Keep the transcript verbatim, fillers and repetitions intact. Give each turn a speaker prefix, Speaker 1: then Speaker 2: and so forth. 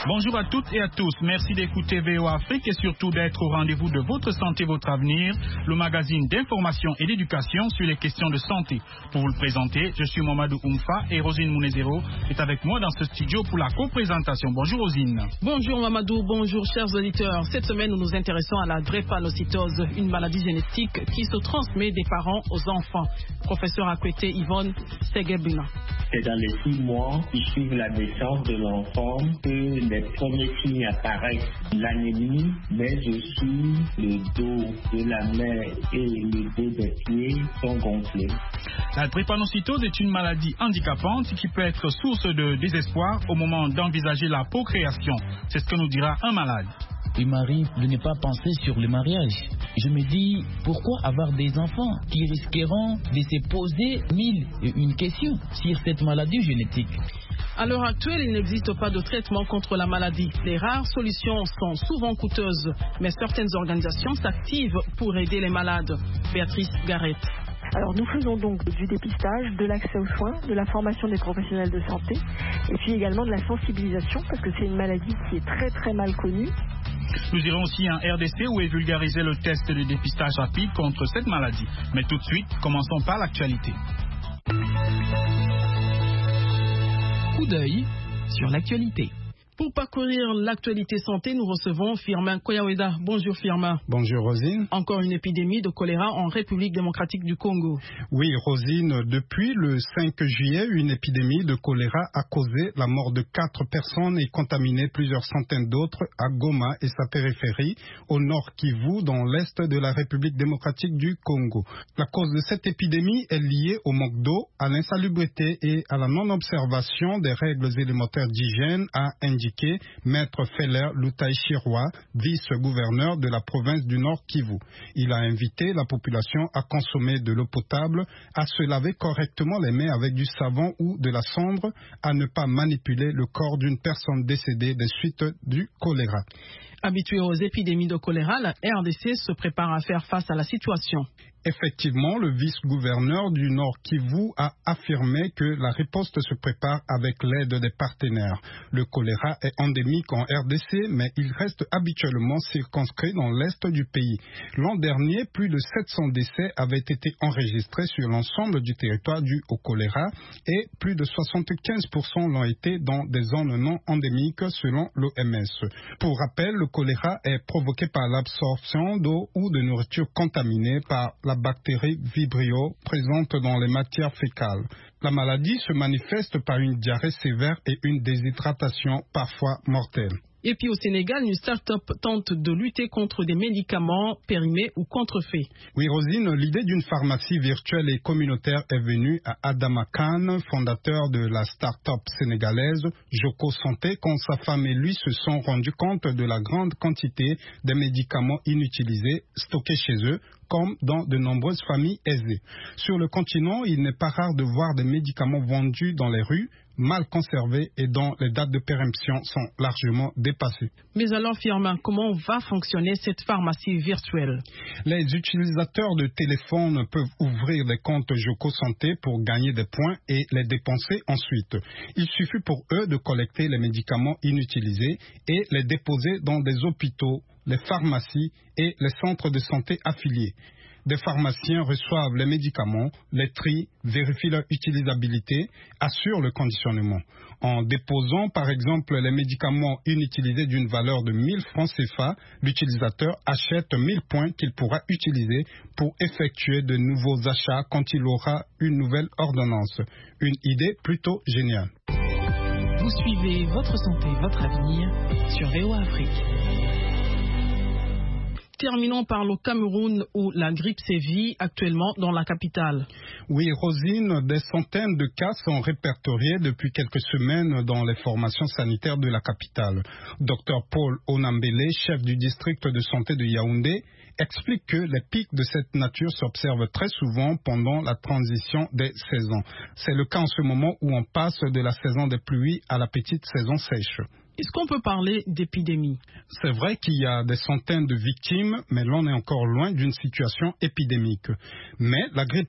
Speaker 1: Bonjour à toutes et à tous. Merci d'écouter V O Afrique et surtout d'être au rendez-vous de votre santé, votre avenir, le magazine d'information et d'éducation sur les questions de santé. Pour vous le présenter, je suis Mamadou Oumfa et Rosine Mounezero est avec moi dans ce studio pour la co-présentation. Bonjour Rosine.
Speaker 2: Bonjour Mamadou, bonjour chers auditeurs. Cette semaine, nous nous intéressons à la drépanocytose, une maladie génétique qui se transmet des parents aux enfants. Professeur Akwete Yvonne Segebina.
Speaker 3: C'est dans les six mois qui suivent la naissance de l'enfant que les premiers signes apparaissent. L'anémie, mais aussi le dos de la main et le dos des pieds sont gonflés.
Speaker 1: La drépanocytose est une maladie handicapante qui peut être source de désespoir au moment d'envisager la procréation. C'est ce que nous dira un malade.
Speaker 4: Il m'arrive de ne pas penser sur le mariage. Je me dis, pourquoi avoir des enfants qui risqueront de se poser mille et une questions sur cette maladie génétique?
Speaker 2: À l'heure actuelle, il n'existe pas de traitement contre la maladie. Les rares solutions sont souvent coûteuses, mais certaines organisations s'activent pour aider les malades. Béatrice Garrett.
Speaker 5: Alors nous faisons donc du dépistage, de l'accès aux soins, de la formation des professionnels de santé et puis également de la sensibilisation parce que c'est une maladie qui est très très mal connue.
Speaker 1: Nous irons aussi en R D C où est vulgarisé le test de dépistage rapide contre cette maladie. Mais tout de suite, commençons par l'actualité.
Speaker 2: Coup d'œil sur l'actualité. Pour parcourir l'actualité santé, nous recevons Firmin Koyaweda. Bonjour Firmin.
Speaker 6: Bonjour Rosine.
Speaker 2: Encore une épidémie de choléra en République démocratique du Congo.
Speaker 6: Oui Rosine, depuis le cinq juillet, une épidémie de choléra a causé la mort de quatre personnes et contaminé plusieurs centaines d'autres à Goma et sa périphérie, au nord Kivu, dans l'est de la République démocratique du Congo. La cause de cette épidémie est liée au manque d'eau, à l'insalubrité et à la non-observation des règles élémentaires d'hygiène, a indiqué Maître Feller Lutaïchiroa, vice-gouverneur de la province du Nord Kivu. Il a invité la population à consommer de l'eau potable, à se laver correctement les mains avec du savon ou de la cendre, à ne pas manipuler le corps d'une personne décédée des suites du choléra.
Speaker 2: Habitué aux épidémies de choléra, la R D C se prépare à faire face à la situation.
Speaker 6: Effectivement, le vice-gouverneur du Nord Kivu a affirmé que la riposte se prépare avec l'aide des partenaires. Le choléra est endémique en R D C, mais il reste habituellement circonscrit dans l'est du pays. L'an dernier, plus de sept cents décès avaient été enregistrés sur l'ensemble du territoire dû au choléra et plus de soixante-quinze pour cent l'ont été dans des zones non endémiques selon l'O M S. Pour rappel, le choléra est provoqué par l'absorption d'eau ou de nourriture contaminée par la bactérie Vibrio présente dans les matières fécales. La maladie se manifeste par une diarrhée sévère et une déshydratation parfois mortelle.
Speaker 2: Et puis au Sénégal, une start-up tente de lutter contre des médicaments périmés ou contrefaits.
Speaker 6: Oui, Rosine, l'idée d'une pharmacie virtuelle et communautaire est venue à Adama Khan, fondateur de la start-up sénégalaise Joko Santé, quand sa femme et lui se sont rendus compte de la grande quantité de médicaments inutilisés stockés chez eux, comme dans de nombreuses familles aisées. Sur le continent, il n'est pas rare de voir des médicaments vendus dans les rues, mal conservés et dont les dates de péremption sont largement dépassées.
Speaker 2: Mais alors, Firmin, comment va fonctionner cette pharmacie virtuelle?
Speaker 6: Les utilisateurs de téléphone peuvent ouvrir des comptes Joko Santé pour gagner des points et les dépenser ensuite. Il suffit pour eux de collecter les médicaments inutilisés et les déposer dans des hôpitaux, les pharmacies et les centres de santé affiliés. Des pharmaciens reçoivent les médicaments, les trient, vérifient leur utilisabilité, assurent le conditionnement. En déposant par exemple les médicaments inutilisés d'une valeur de mille francs C F A, l'utilisateur achète mille points qu'il pourra utiliser pour effectuer de nouveaux achats quand il aura une nouvelle ordonnance. Une idée plutôt géniale.
Speaker 2: Vous suivez Votre Santé, Votre Avenir sur V O Afrique. Terminons par le Cameroun où la grippe sévit actuellement dans la capitale.
Speaker 6: Oui, Rosine, des centaines de cas sont répertoriés depuis quelques semaines dans les formations sanitaires de la capitale. Docteur Paul Onambele, chef du district de santé de Yaoundé, explique que les pics de cette nature s'observent très souvent pendant la transition des saisons. C'est le cas en ce moment où on passe de la saison des pluies à la petite saison sèche.
Speaker 2: Est-ce qu'on peut parler d'épidémie?
Speaker 6: C'est vrai qu'il y a des centaines de victimes, mais l'on est encore loin d'une situation épidémique. Mais la grippe